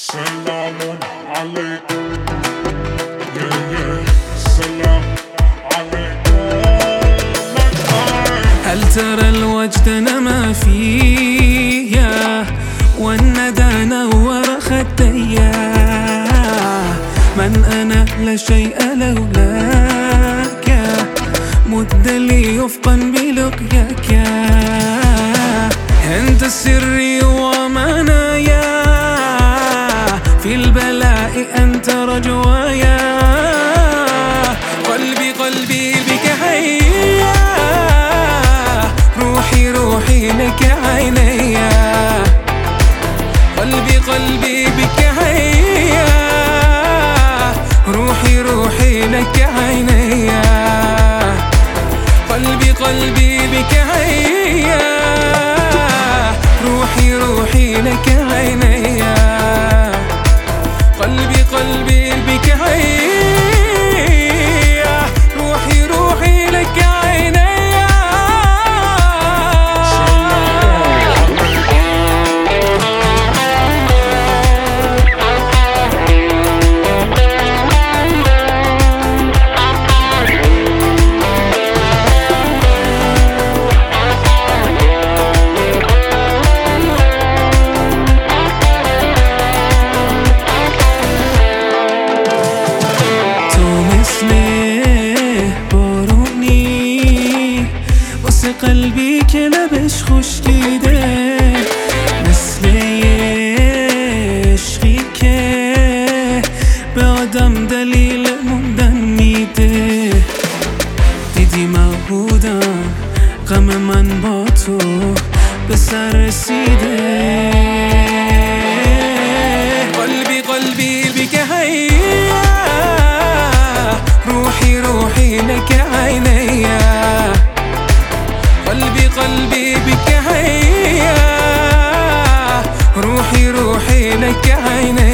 سلام عليكم سلام عليكم. هل ترى الوجد ما فيه والندى نور خديا؟ من أنا لا شيء لولاك، مد لي يفقا بلقياك. أنت سري ومنايا، في البلاء أنت رجوايا. قلبي بك حيا، روحي لك عينيا. قلبي بك حيا، روحي لك عينيا. قلبي بك حيا، روحي لك عينيا. قلبي بك حيا، روحي لك عينيا. قلبي كلبش خوش دیده، مثل عشقی که به آدم دلیل موندن میده. دیدی مبودم غم من با تو به سر رسیده. قلبي بك حيا، روحي لك عينيا. قلبي بك حيا، روحي لك عيني.